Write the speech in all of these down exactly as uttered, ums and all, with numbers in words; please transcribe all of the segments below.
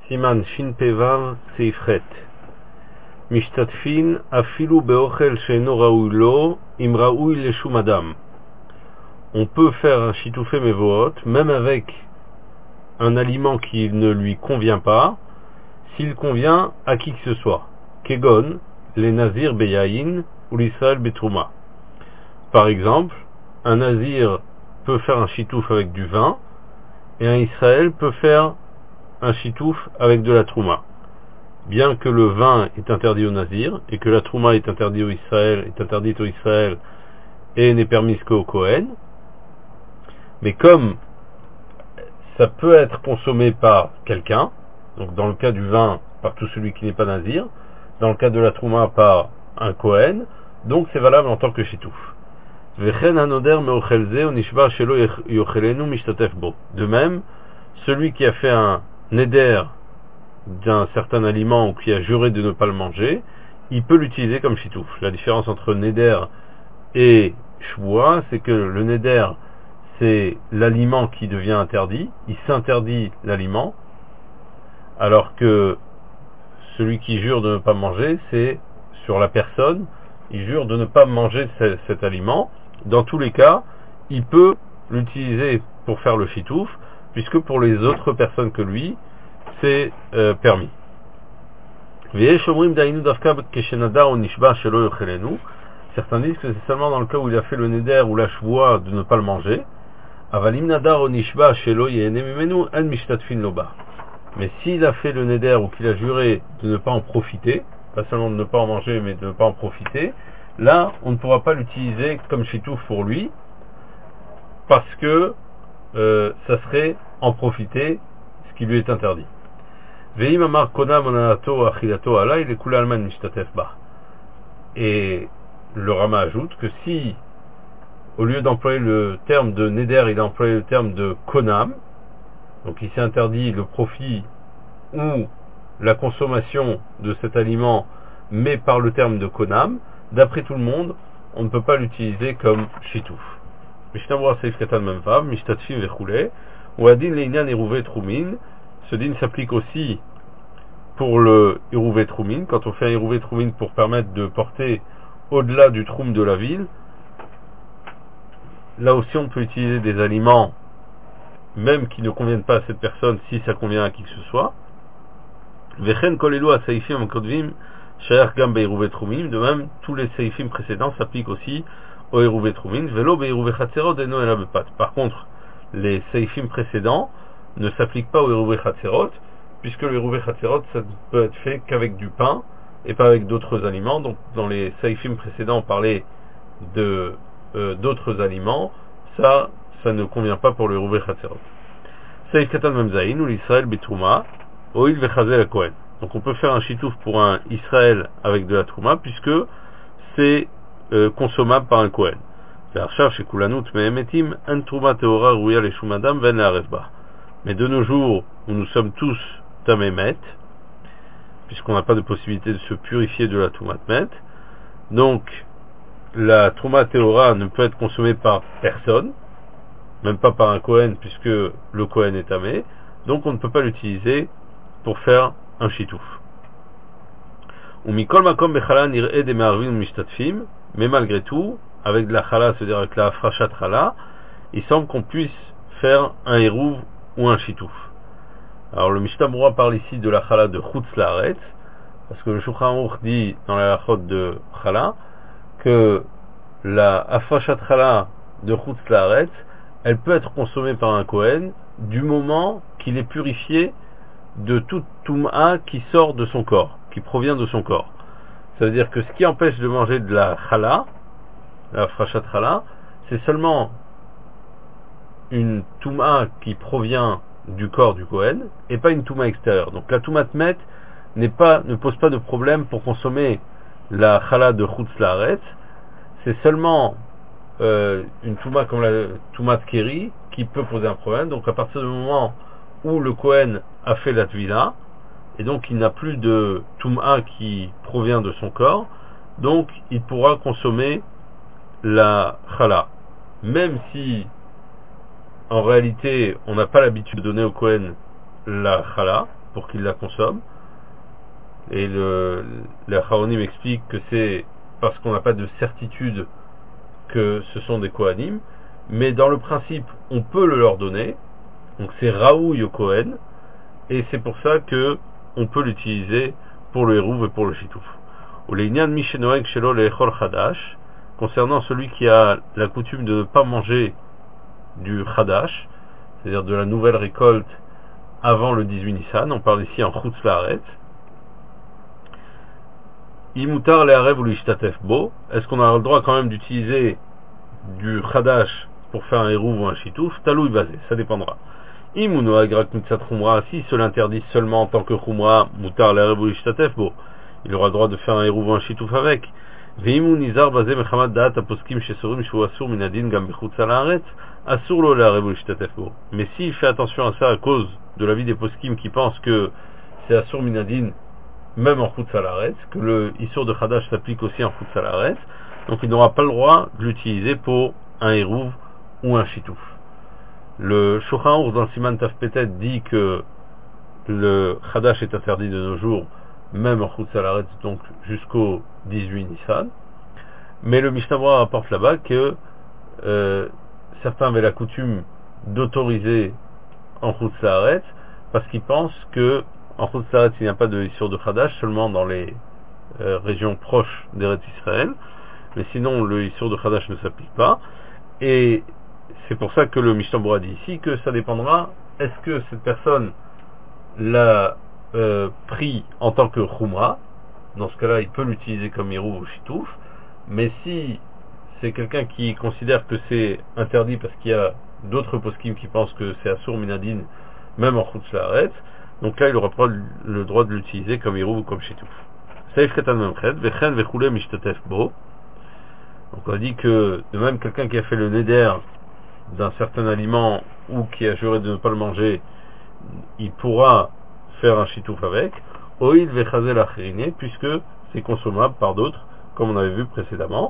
Siman Shin Pevav Seifret Mishtatfin Afilu Beochel Sheino Raoui Lo Im Raoui Leshum Adam. On peut faire un chitoufé mevohot même avec un aliment qui ne lui convient pas, s'il convient à qui que ce soit. Kegon, les nazir beyaïn ou l'Israël betrouma. Par exemple, un nazir peut faire un chitouf avec du vin, et un Israël peut faire un chitouf avec de la trouma. Bien que le vin est interdit au nazir, et que la trouma est interdite au Israël, est interdite au Israël, et n'est permise qu'au Kohen, mais comme ça peut être consommé par quelqu'un, donc dans le cas du vin, par tout celui qui n'est pas nazir, dans le cas de la trouma, par un Kohen, donc c'est valable en tant que chitouf. De même, celui qui a fait un neder d'un certain aliment ou qui a juré de ne pas le manger, il peut l'utiliser comme chitouf. La différence entre neder et shvoua, c'est que le neder, c'est l'aliment qui devient interdit, il s'interdit l'aliment, alors que celui qui jure de ne pas manger, c'est sur la personne, il jure de ne pas manger ce, cet aliment. Dans tous les cas, il peut l'utiliser pour faire le chitouf, puisque pour les autres personnes que lui, c'est euh, permis. Certains disent que c'est seulement dans le cas où il a fait le neder ou la shvoua de ne pas le manger. Mais s'il a fait le neder ou qu'il a juré de ne pas en profiter, pas seulement de ne pas en manger, mais de ne pas en profiter, là, on ne pourra pas l'utiliser comme chitouf pour lui, parce que euh, ça serait en profiter, ce qui lui est interdit. Et le Rama ajoute que si, au lieu d'employer le terme de neder, il a employé le terme de konam, donc il s'est interdit le profit ou la consommation de cet aliment, mais par le terme de konam, d'après tout le monde, on ne peut pas l'utiliser comme chitouf. Ce din s'applique aussi pour le Hérouvé Troumine. Quand on fait un Hérouvé Troumine pour permettre de porter au-delà du troum de la ville, là aussi on peut utiliser des aliments même qui ne conviennent pas à cette personne si ça convient à qui que ce soit. De même, tous les seifim précédents s'appliquent aussi au Hérouvé Troumine. Par contre, les seifim précédents ne s'appliquent pas au Hérouvé Chatzerot, puisque le Hérouvé Chatzerot, ça ne peut être fait qu'avec du pain et pas avec d'autres aliments. Donc, dans les seifim précédents, on parlait de euh, d'autres aliments. Ça, ça ne convient pas pour le Hérouvé Chatzerot. Seif Katan Memzaïn ou l'Israël Betrouma, Oil Vechazel la Kohen. Donc on peut faire un chitouf pour un Israël avec de la trouma, puisque c'est euh, consommable par un Kohen. Mais de nos jours, où nous sommes tous tamémet, puisqu'on n'a pas de possibilité de se purifier de la trouma met, donc la trouma théora ne peut être consommée par personne, même pas par un Kohen, puisque le Kohen est tamé, donc on ne peut pas l'utiliser pour faire un chitouf. Mais malgré tout, avec de la chala, c'est-à-dire avec la frachat chala, il semble qu'on puisse faire un hérouv ou un chitouf. Alors le Mishnah Berurah parle ici de la chala de chutz laaretz, parce que le Shulchan Aruch dit dans la halachot de chala que la frachat chala de chutz laaretz, elle peut être consommée par un Kohen du moment qu'il est purifié de toute toum'a qui sort de son corps, qui provient de son corps. Ça veut dire que ce qui empêche de manger de la chala, la frachat chala, c'est seulement une toum'a qui provient du corps du Kohen et pas une toum'a extérieure. Donc la toum'a tmet n'est pas, ne pose pas de problème pour consommer la chala de chutz laaretz. C'est seulement euh, une toum'a comme la toum'a tkeri qui peut poser un problème. Donc à partir du moment où le Kohen a fait la tvila, et donc il n'a plus de toum'a qui provient de son corps, donc il pourra consommer la chala. Même si en réalité on n'a pas l'habitude de donner au Kohen la chala, pour qu'il la consomme. Et le, le Acharonim explique que c'est parce qu'on n'a pas de certitude que ce sont des Kohanim, mais dans le principe, on peut le leur donner. Donc c'est Raoui au Kohen, et c'est pour ça que on peut l'utiliser pour le Hérouv et pour le Chitouf. Ou les Inyan Mishenoeg Shelo Leechol Chadash, concernant celui qui a la coutume de ne pas manger du Chadash, c'est-à-dire de la nouvelle récolte avant le dix-huit Nissan, on parle ici en Chutz Laaretz. Imutar le'arev ou l'ishtatef bo, est-ce qu'on a le droit quand même d'utiliser du Chadash pour faire un Hérouv ou un Chitouf? Talou basé, ça dépendra. Imuno agrak mitzat chumra, si se l'interdit seulement en tant que chumra, mutar le'arev ou l'ishtatef bo, il aura le droit de faire un Hérouv ou un Chitouf avec. Veimu nizar basé mechamad da'at aposkim shesorim shu asur minadin gam bechutz la'aretz, asur lo le'arev ou l'ishtatef bo. Mais s'il fait attention à ça à cause de l'avis des poskim qui pensent que c'est asur minadin même en Chutz Laaretz, que le Issour de Chadash s'applique aussi en Chutz Laaretz, donc il n'aura pas le droit de l'utiliser pour un Hérouv ou un Chitouf. Le Shulchan Aruch dans le Siman Taf Petet dit que le Chadash est interdit de nos jours, même en Chutz Laaretz, donc jusqu'au dix-huit Nissan, mais le Mishnah Berurah rapporte là-bas que euh, certains avaient la coutume d'autoriser en Chutz Laaretz parce qu'ils pensent que en Chutz Laaretz, il n'y a pas de Issour de Chadash, seulement dans les euh, régions proches d'Eretz Israël. Mais sinon, le Issour de Chadash ne s'applique pas. Et c'est pour ça que le Mishnah Berurah dit ici que ça dépendra, est-ce que cette personne l'a euh, pris en tant que Chumra? Dans ce cas-là, il peut l'utiliser comme Hérouv ou Chitouf. Mais si c'est quelqu'un qui considère que c'est interdit parce qu'il y a d'autres poskim qui pensent que c'est Asur Minadin, même en Chutz Laaretz, donc là, il aura pas le droit de l'utiliser comme Hérouv ou comme Chitouf. Saif Katan Memchet, Vechen Vechule Mishtatef Bo. Donc on a dit que de même quelqu'un qui a fait le neder d'un certain aliment ou qui a juré de ne pas le manger, il pourra faire un Chitouf avec. Oil Vechazel Achirine, puisque c'est consommable par d'autres, comme on avait vu précédemment.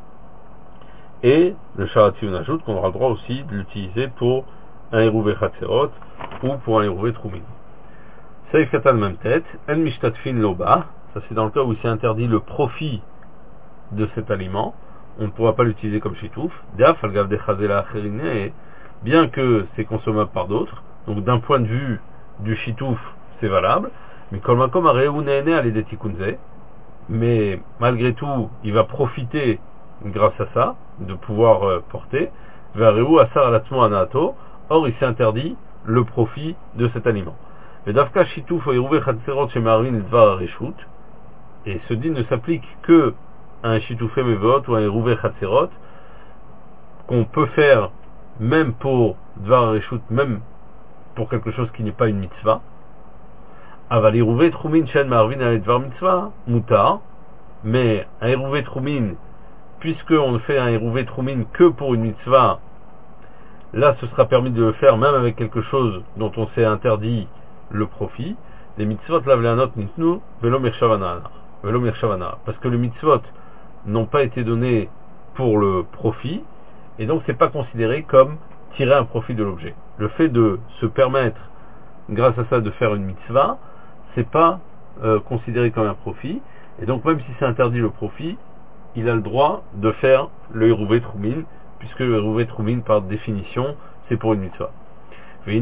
Et le Sharatziyun ajoute qu'on aura le droit aussi de l'utiliser pour un Hérouv Chatserot ou pour un Hérouv Troumin. Saif Katan même tête, En Mishtatfin Loba, ça c'est dans le cas où il s'est interdit le profit de cet aliment, on ne pourra pas l'utiliser comme Chitouf. Daf al gav de Chazela Achirine, bien que c'est consommable par d'autres, donc d'un point de vue du Chitouf, c'est valable, mais Kol Makom Areuneene Alede Tikunze, mais malgré tout, il va profiter grâce à ça, de pouvoir euh, porter, Vareu Asar Alatzmo Anato, or il s'est interdit le profit de cet aliment. Mais Dafka Chitouf Hérouv Chatserot chez Marvin et Dvar Reshut, et ce dit ne s'applique que à un Chitouf Mevot ou un Hérouv Chatserot, qu'on peut faire même pour Dvar Reshut, même pour quelque chose qui n'est pas une mitzvah. Aval Hérouv Troumin Shen Marvin et Dvar Mitzvah, Mutar, mais un Hérouv Troumin, puisque on ne fait un Hérouv Troumin que pour une mitzvah, là ce sera permis de le faire même avec quelque chose dont on s'est interdit le profit. Les mitzvot lavleanot nitnu velo mirshavana, velo mirshavana, parce que les mitzvot n'ont pas été donnés pour le profit, et donc c'est pas considéré comme tirer un profit de l'objet. Le fait de se permettre, grâce à ça, de faire une mitzvah, c'est pas euh, considéré comme un profit, et donc même si c'est interdit le profit, il a le droit de faire le Hérouv Troumin, puisque le Hérouv Troumin, par définition, c'est pour une mitzvah. De,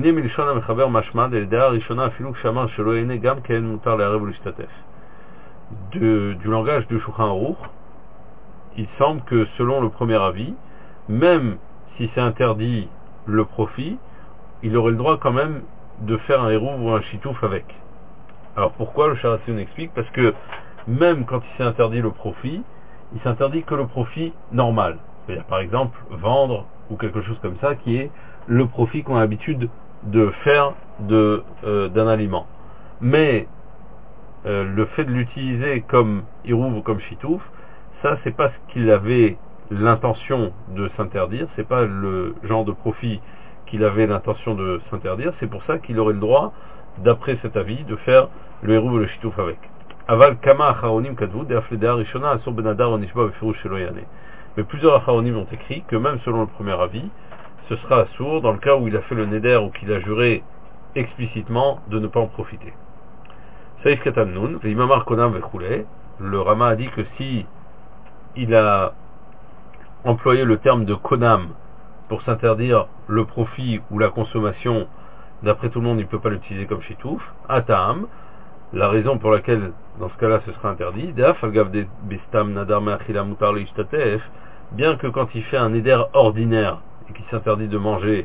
du langage du Shulchan Aruch, il semble que selon le premier avis, même si c'est interdit le profit, il aurait le droit quand même de faire un Hérouv ou un Chitouf avec. Alors pourquoi? Le Sharatziyun explique, parce que même quand il s'est interdit le profit, il s'interdit que le profit normal, c'est-à-dire par exemple vendre ou quelque chose comme ça, qui est le profit qu'on a l'habitude de faire de, euh, d'un aliment. Mais euh, le fait de l'utiliser comme Hérouv ou comme Chitouf, ça c'est pas ce qu'il avait l'intention de s'interdire, c'est pas le genre de profit qu'il avait l'intention de s'interdire, c'est pour ça qu'il aurait le droit, d'après cet avis, de faire le Hérouv ou le Chitouf avec. Aval kama acharonim kadvu de afleda rishona asur benadar onishba befirush shelo yane. Mais plusieurs acharonim ont écrit que même selon le premier avis, ce sera assourd dans le cas où il a fait le neder ou qu'il a juré explicitement de ne pas en profiter. Saïf Katan Nun, Vimamar Konam Vechoulé. Le Rama a dit que si il a employé le terme de Konam pour s'interdire le profit ou la consommation, d'après tout le monde, il ne peut pas l'utiliser comme Shitouf. Atam, la raison pour laquelle, dans ce cas-là, ce sera interdit. Daf Agav de Bestam Nadar Me'achila Mutar Leishtatef, bien que quand il fait un éder ordinaire et qu'il s'interdit de manger,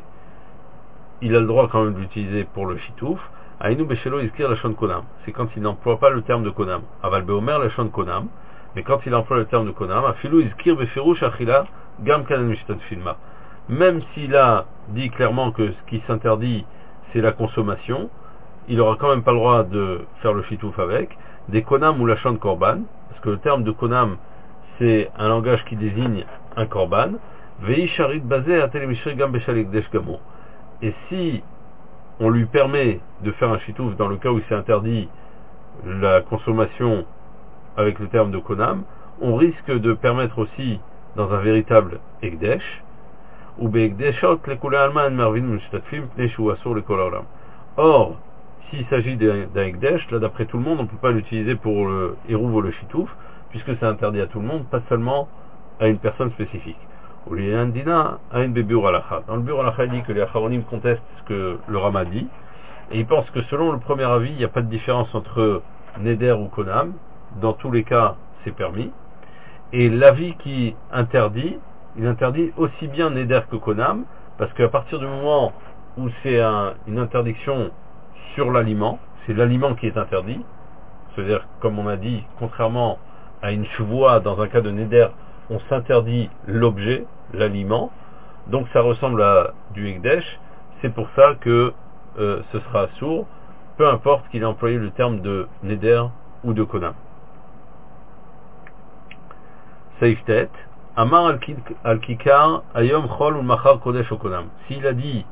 il a le droit quand même de l'utiliser pour le Shitouf. Aïnou Beshelo Iskir Lashon Konam. C'est quand il n'emploie pas le terme de Konam. Aval Beomer Lashon Konam. Mais quand il emploie le terme de Konam, Afilou Iskir Beferush Achila Gam Kanan Mishtat Filma. Même s'il a dit clairement que ce qui s'interdit, c'est la consommation, il aura quand même pas le droit de faire le Shitouf avec. Des Konam ou Lashon Korban. Parce que le terme de Konam, c'est un langage qui désigne un Korban. Vei Sharit Bazé Atel Mishri Gam Beshalik Desh Gamo. Et si on lui permet de faire un chitouf dans le cas où il s'est interdit la consommation avec le terme de konam, on risque de permettre aussi dans un véritable ekdesh ou beekdeshot lekula alman marvin mushtatfim pneshu asur lekolaolam. Or, s'il s'agit d'un ekdesh, là d'après tout le monde, on ne peut pas l'utiliser pour le hérouv ou le chitouf, puisque c'est interdit à tout le monde, pas seulement à une personne spécifique. Dans le Biur Halacha, il dit que les Acharonim contestent ce que le Rama dit, et ils pensent que selon le premier avis, il n'y a pas de différence entre Neder ou Konam, dans tous les cas, c'est permis, et l'avis qui interdit, il interdit aussi bien Neder que Konam, parce qu'à partir du moment où c'est un, une interdiction sur l'aliment, c'est l'aliment qui est interdit, c'est-à-dire, comme on a dit, contrairement à une chevoie dans un cas de Neder, on s'interdit l'objet, l'aliment, donc ça ressemble à du Ekdesh, c'est pour ça que euh, ce sera sourd, peu importe qu'il ait employé le terme de Neder ou de Konam. Saiftet, Amar al-Kikar, Ayom Chol ou Machar Kodesh au Konam. S'il a dit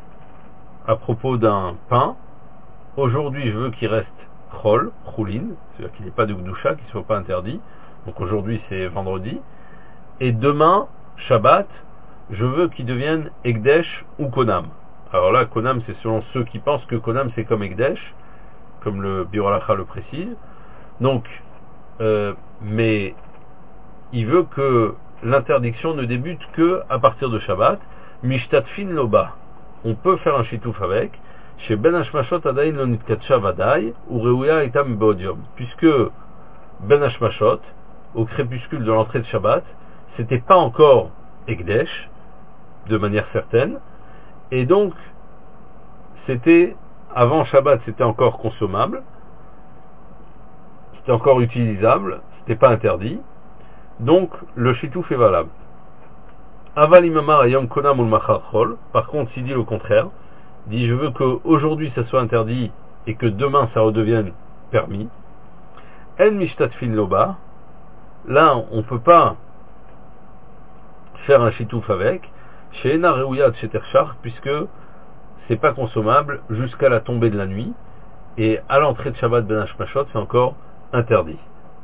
à propos d'un pain, aujourd'hui je veux qu'il reste Chol, Choulin, c'est-à-dire qu'il n'y ait pas de Gdusha, qu'il ne soit pas interdit, donc aujourd'hui c'est vendredi, et demain, Shabbat, je veux qu'il devienne Ekdesh ou Konam. Alors là, Konam, c'est selon ceux qui pensent que Konam, c'est comme Ekdesh, comme le Biur Halacha le précise. Donc, euh, mais il veut que l'interdiction ne débute que à partir de Shabbat. Mishtatfin loba. On peut faire un shitouf avec. Chez Ben Hashmashot Adain lo nitkatsha vadai ou Reuya itam beodium. Puisque Ben Hashmashot, au crépuscule de l'entrée de Shabbat, c'était pas encore Ekdesh, de manière certaine, et donc c'était, avant Shabbat, c'était encore consommable, c'était encore utilisable, c'était pas interdit, donc le shitouf est valable. Aval imamar ayom konam ul machar chol, par contre, s'il dit le contraire, dit je veux qu'aujourd'hui ça soit interdit et que demain ça redevienne permis, en mishtatfin loba, là on peut pas faire un chitouf avec, chez Ena Reouyad chez Terchar, puisque c'est pas consommable jusqu'à la tombée de la nuit, et à l'entrée de Shabbat Ben Hashmashot, c'est encore interdit.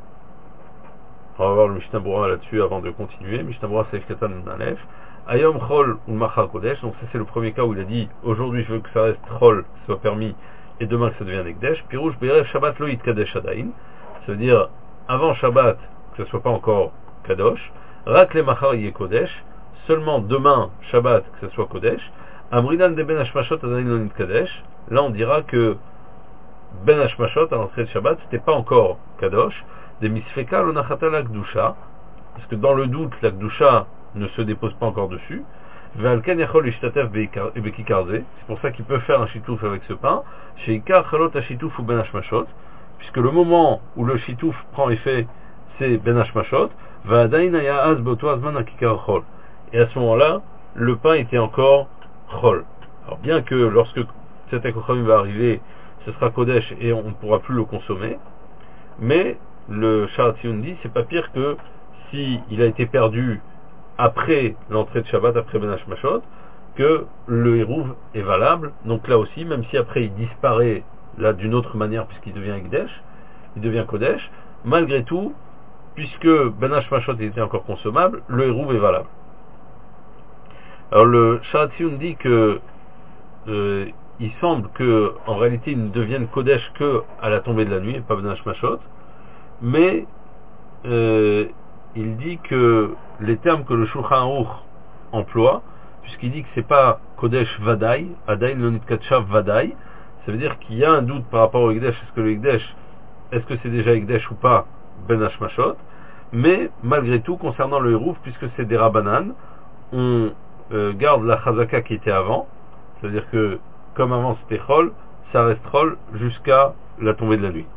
On va voir le Mishnah Berurah là-dessus avant de continuer. Mishnah Berurah Seif Katan Nalef. Ayom Chol ou Machar Kodesh, donc ça c'est le premier cas où il a dit aujourd'hui je veux que ça reste Chol, soit permis, et demain que ça devienne Ekdesh. Pirouche Berev Shabbat Lo Yitkadesh Adain, ça veut dire avant Shabbat que ça soit pas encore Kadosh. Rak le Machar Yé Kodesh, seulement demain Shabbat que ça soit Kodesh. Amrinan de Ben Hashmashot Adain Lo Nitkadesh, là on dira que Ben Hashmashot à l'entrée de Shabbat c'était pas encore Kadosh. Des misfeka lo nachata la Gdusha, parce que dans le doute la Gdusha ne se dépose pas encore dessus. Ve'alken yachol ishtatef bekikarze, c'est pour ça qu'il peut faire un shitouf avec ce pain. Chez Ikar chalot hashitouf ou Ben Hashmashot, puisque le moment où le shitouf prend effet c'est Ben Hashmashot. Va'adain haya az beoto azman hakikar chol, et à ce moment-là le pain était encore chol. Alors bien que lorsque cet akochamim va arriver ce sera kodesh et on ne pourra plus le consommer, mais le Sharatzion dit c'est pas pire que si il a été perdu après l'entrée de Shabbat, après Ben Hashmashot, que le hérouv est valable. Donc là aussi, même si après il disparaît là d'une autre manière puisqu'il devient Ekdesh, il devient Kodesh, malgré tout, puisque Ben Hashmashot était encore consommable, le hérouv est valable. Alors le Sharatzion dit que euh, il semble que en réalité ils ne deviennent Kodesh que à la tombée de la nuit, et pas Ben Hashmashot, mais euh, il dit que les termes que le Shulchan Aruch emploie, puisqu'il dit que c'est pas Kodesh Vadaï, Adaï Lonit Katchav Vadaï, ça veut dire qu'il y a un doute par rapport au Ekdesh, est-ce que le Ekdesh, est-ce que c'est déjà Ekdesh ou pas Ben Hashmashot, mais malgré tout, concernant le Hérouf, puisque c'est des Rabbanan, on euh, garde la Chazaka qui était avant, ça veut dire que comme avant c'était Chol, ça reste Chol jusqu'à la tombée de la nuit.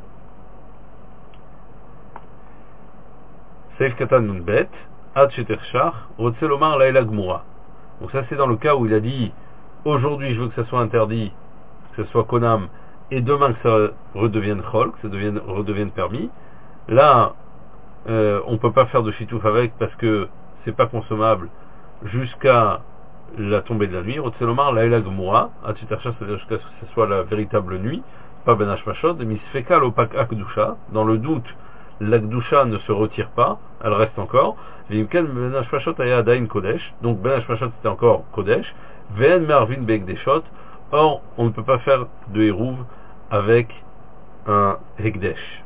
Seif Katan Nunbet, Ad Shetershach, Rotse Lomar Laila Gmura. Donc ça c'est dans le cas où il a dit aujourd'hui je veux que ça soit interdit, que ce soit Konam, et demain que ça redevienne Chol, que ça devienne, redevienne permis. Là, euh, on ne peut pas faire de Shitouf avec parce que c'est pas consommable jusqu'à la tombée de la nuit. Rotselomar Laila Gmura, Ad Shetershach, c'est-à-dire jusqu'à ce que ce soit la véritable nuit, pas Ben Hashmashot, mais Misfeka Lopak Akdusha, dans le doute, l'Akdusha ne se retire pas, elle reste encore. Vimken Ben Hashmashot aya Adain Kodesh, donc Ben Hashmashot c'était encore Kodesh, Ven Mervin Beekdeshot, or on ne peut pas faire de Hérouv avec un Hekdesh.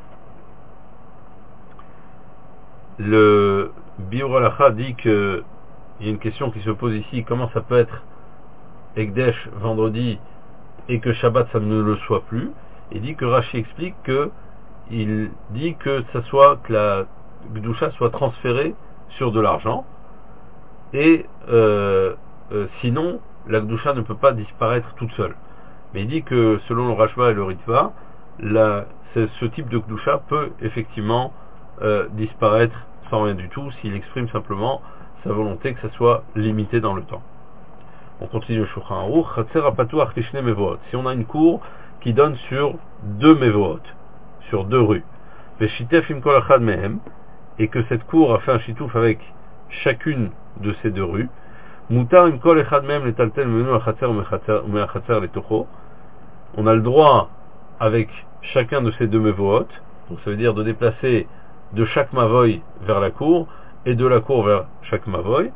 Le Biur Halacha dit que il y a une question qui se pose ici, comment ça peut être Hekdesh vendredi et que Shabbat ça ne le soit plus. Il dit que Rashi explique que il dit que ça soit que la Gdusha soit transférée sur de l'argent et euh, euh, sinon la Gdusha ne peut pas disparaître toute seule. Mais il dit que selon le Rashba et le Ritva, la, ce type de Gdusha peut effectivement euh, disparaître sans rien du tout s'il exprime simplement sa volonté que ça soit limité dans le temps. On continue le Shulchan Aruch. Si on a une cour qui donne sur deux mevoot, sur deux rues, et que cette cour a fait un chitouf avec chacune de ces deux rues, on a le droit avec chacun de ces deux mevoot, donc ça veut dire de déplacer de chaque mavoy vers la cour et de la cour vers chaque mavoy.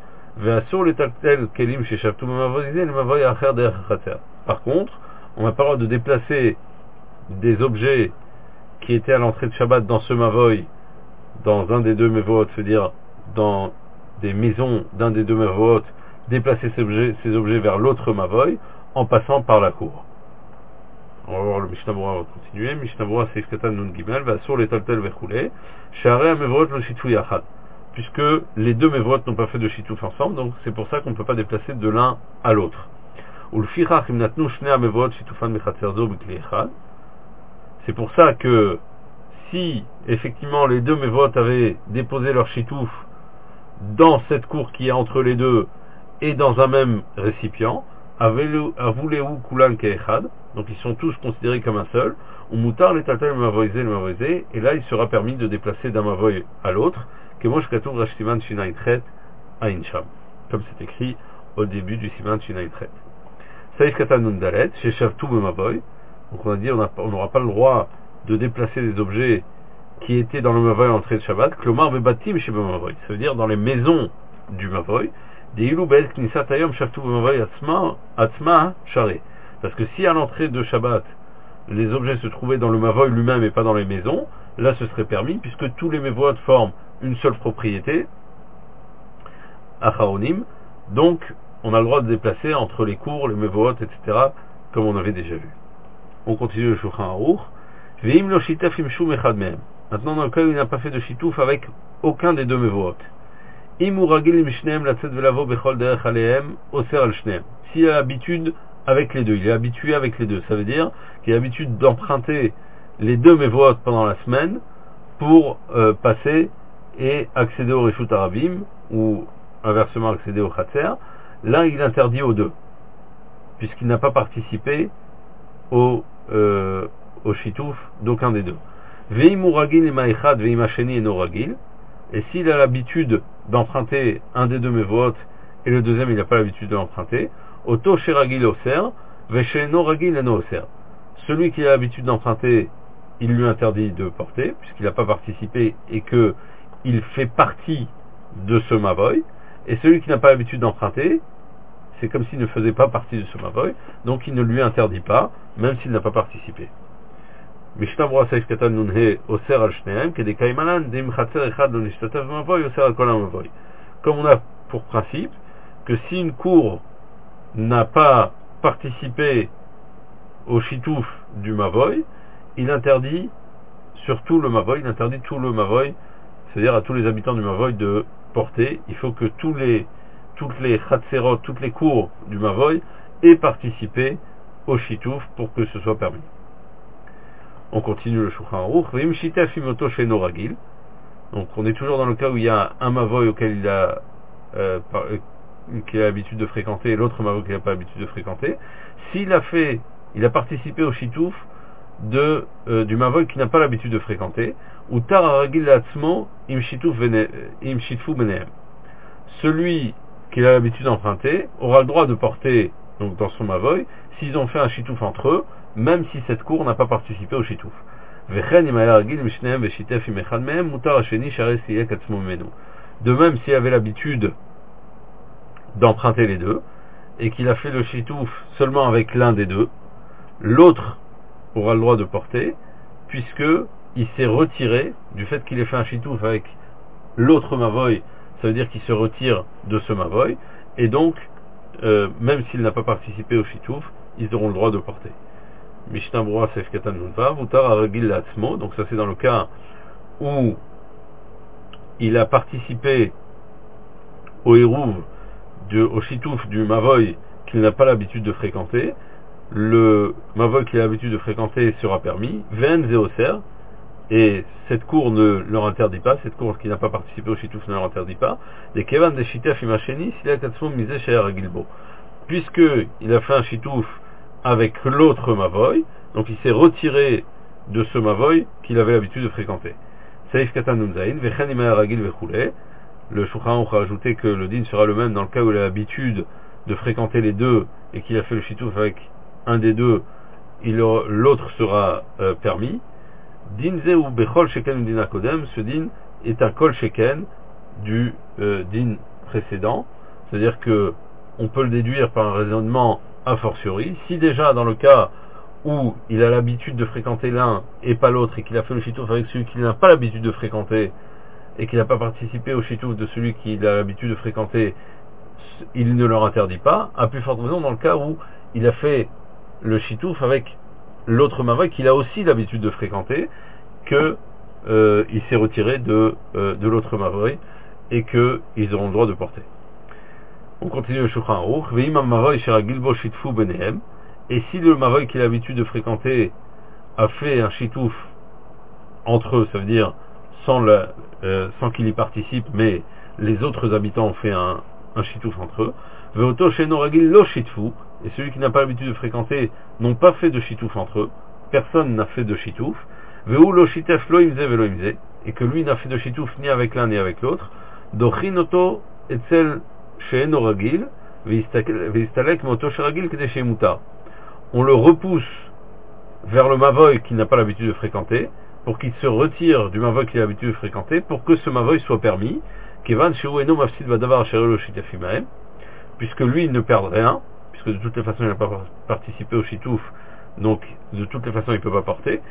Par contre, on n'a pas le droit de déplacer des objets qui étaient à l'entrée de Shabbat dans ce mavoy, dans un des deux mevoot, c'est-à-dire dans des maisons d'un des deux mevoot, déplacer ces objets, ces objets vers l'autre mavoy en passant par la cour. On va voir le Mishnah Berurah, on va continuer. Mishnah Berurah Seif Katan Nun Gimel va sur les taltel vechoulé Sharei mevoot lo shitu yachad, puisque les deux mevoot n'ont pas fait de shitouf ensemble, donc c'est pour ça qu'on ne peut pas déplacer de l'un à l'autre. Ulfichach im natnu shnei mevoot shitufan mechatzer zo b'kli echad. C'est pour ça que si effectivement les deux mevoot avaient déposé leur shitouf dans cette cour qui est entre les deux et dans un même récipient, avuleu kulan keechad, donc ils sont tous considérés comme un seul, ou mutar les taltel mavoisé le mavoisé, et là il sera permis de déplacer d'un mavoy à l'autre, que mosh katuv rash siman shinayin tret ayin sham, comme c'est écrit au début du siman shinayin tret. Saif katan nun dalet, chez shavtu b'mavoy, donc on a dit on n'aura pas le droit de déplacer des objets qui étaient dans le mavoy à l'entrée de Shabbat, klomar bebatim chez b'mavoy, ça veut dire dans les maisons du mavoy, des ilou be'ez knisat hayom shavtu b'mavoy atzma atzma share. Parce que si à l'entrée de Shabbat, les objets se trouvaient dans le mavoy lui-même et pas dans les maisons, là ce serait permis, puisque tous les mevoot forment une seule propriété, acharonim, donc on a le droit de déplacer entre les cours, les mevoot, et cetera, comme on avait déjà vu. On continue le Shulchan Aruch. Ve'im lo shitaf im shum echad mehem. Maintenant, dans le cas où il n'a pas fait de shitouf avec aucun des deux mevoot. Im u ragil im shneem latzet velavo bechol derech alehem oser al shneem. S'il a l'habitude avec les deux, il est habitué avec les deux, ça veut dire qu'il a l'habitude d'emprunter les deux mevoot pendant la semaine pour euh, passer et accéder au Reshut Arabim, ou inversement accéder au Khatser. Là il interdit aux deux, puisqu'il n'a pas participé au, euh, au Shitouf d'aucun des deux. Ve'im uragil ima echad ve'im hasheni eno ragil, et s'il a l'habitude d'emprunter un des deux mevoot et le deuxième il n'a pas l'habitude de l'emprunter, Oto sheragil oser, vesheno ragil eno oser. Celui qui a l'habitude d'emprunter, il lui interdit de porter, puisqu'il n'a pas participé et que il fait partie de ce mavoy. Et celui qui n'a pas l'habitude d'emprunter, c'est comme s'il ne faisait pas partie de ce mavoy, donc il ne lui interdit pas, même s'il n'a pas participé. Mishnah Brura Saif Katan Nunhe Oser al Shneem, Kedekay Malan, Dim Chatzer Echad Lo Nishtatev Mavoy, Oser al Kol Mavoy. Comme on a pour principe que si une cour n'a pas participé au chitouf du mavoy, il interdit sur tout le mavoy, il interdit tout le mavoy, c'est-à-dire à tous les habitants du mavoy de porter. Il faut que tous les, toutes les chatserot, toutes les cours du mavoy aient participé au chitouf pour que ce soit permis. On continue le Shulchan Aruch. V'im shitef imoto she'eno ragil. Donc on est toujours dans le cas où il y a un mavoy auquel il a euh, par, euh, qu'il a l'habitude de fréquenter et l'autre mavoy qu'il n'a pas l'habitude de fréquenter. S'il a fait, il a participé au chitouf de euh, du mavoy qui n'a pas l'habitude de fréquenter, ou tar ragil latzmo im shituf im shitfu benehem. Celui qui a l'habitude d'emprunter aura le droit de porter donc dans son mavoy s'ils ont fait un chitouf entre eux, même si cette cour n'a pas participé au chitouf. De même, s'il avait l'habitude d'emprunter les deux, et qu'il a fait le chitouf seulement avec l'un des deux, l'autre aura le droit de porter, puisque il s'est retiré du fait qu'il ait fait un chitouf avec l'autre mavoy, ça veut dire qu'il se retire de ce mavoy, et donc, euh, même s'il n'a pas participé au chitouf, ils auront le droit de porter. Mishnah Brura Seif Katan Nunvav, Utar Aragil Latzmo, donc ça c'est dans le cas où il a participé au hérouv, au chitouf du mavoy qu'il n'a pas l'habitude de fréquenter. Le mavoy qu'il a l'habitude de fréquenter sera permis, Ven Zeoser, et cette cour ne leur interdit pas, cette cour qui n'a pas participé au chitouf ne leur interdit pas, des Kevan de Shitef Imacheni, s'il a Katzmo Mise Chez Aragilbo, puisque il a fait un chitouf avec l'autre mavoy, donc il s'est retiré de ce mavoy qu'il avait l'habitude de fréquenter. Saif Katan Nunzain, Vechen Ima Ragil Vechule, le Shulchan Aruch a ajouté que le din sera le même dans le cas où il a l'habitude de fréquenter les deux et qu'il a fait le chitouf avec un des deux, il aura, l'autre sera euh, permis. Din Ze ou Bechol Sheken Din Akodem, ce din est un Kol Sheken du euh, din précédent, c'est-à-dire que on peut le déduire par un raisonnement a fortiori. Si déjà dans le cas où il a l'habitude de fréquenter l'un et pas l'autre, et qu'il a fait le chitouf avec celui qui n'a pas l'habitude de fréquenter, et qu'il n'a pas participé au chitouf de celui qui a l'habitude de fréquenter, il ne leur interdit pas, à plus forte raison dans le cas où il a fait le chitouf avec l'autre mavoy qu'il a aussi l'habitude de fréquenter, que euh, il s'est retiré de, euh, de l'autre mavoy, et qu'ils auront le droit de porter. On continue le Shulchan Aruch. Et si le mavoy qu'il a l'habitude de fréquenter a fait un chitouf entre eux, ça veut dire sans, la, euh, sans qu'il y participe, mais les autres habitants ont fait un, un chitouf entre eux. Et celui qui n'a pas l'habitude de fréquenter n'ont pas fait de chitouf entre eux. Personne n'a fait de chitouf. Et que lui n'a fait de chitouf ni avec l'un ni avec l'autre. Dochinoto etzel on le repousse vers le mavoy qui n'a pas l'habitude de fréquenter, pour qu'il se retire du mavoy qu'il a l'habitude de fréquenter, pour que ce mavoy soit permis, puisque lui il ne perd rien, puisque de toutes les façons il n'a pas participé au chitouf, donc de toutes les façons il ne peut pas porter,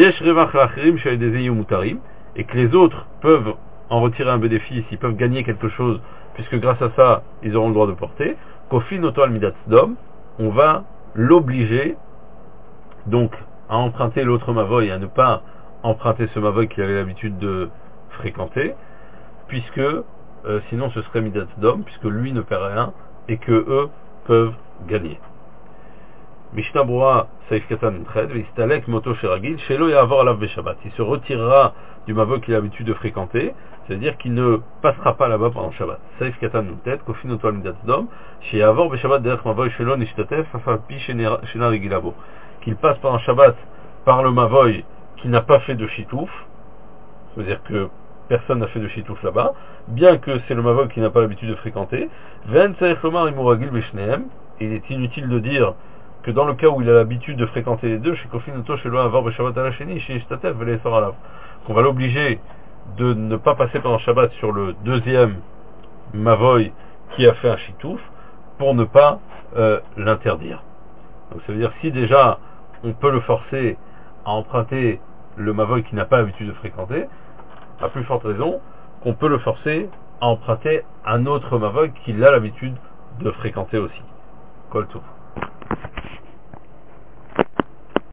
et que les autres peuvent en retirer un bénéfice, ils peuvent gagner quelque chose, puisque grâce à ça, ils auront le droit de porter. Kofin Oto al Midat Sdom, on va l'obliger donc à emprunter l'autre mavoy, à ne pas emprunter ce mavoy qu'il avait l'habitude de fréquenter, puisque euh, sinon ce serait Midat Sdom, puisque lui ne perd rien et que eux peuvent gagner. Mishnah Brura Saif Katan Tred, Vistalek Moto Sheragil, Shelo Yavar Alav Beshabbat. Il se retirera du mavoy qu'il a l'habitude de fréquenter, c'est-à-dire qu'il ne passera pas là-bas pendant Shabbat. Saif Katan Nutet, Kofin Oto Midat Dom, Chez Yavar Beshabbat derech Mavoy Shelo Nishtatef, Afapi Shena Rigilabo. Qu'il passe pendant Shabbat par le mavoy qui n'a pas fait de chitouf, c'est-à-dire que personne n'a fait de chitouf là-bas, bien que c'est le mavoy qui n'a pas l'habitude de fréquenter. Ven Saif Lomar Imuragil Beshneem, il est inutile de dire que dans le cas où il a l'habitude de fréquenter les deux, chez Kofin Oto Shelo Yavar Beshabbat Alasheni, chez Nishtatef, Vele Sor Alav, qu'on va l'obliger de ne pas passer pendant Shabbat sur le deuxième mavoy qui a fait un chitouf, pour ne pas euh, l'interdire. Donc ça veut dire si déjà on peut le forcer à emprunter le mavoy qui n'a pas l'habitude de fréquenter, à plus forte raison qu'on peut le forcer à emprunter un autre mavoy qui a l'habitude de fréquenter aussi. Kol Tov.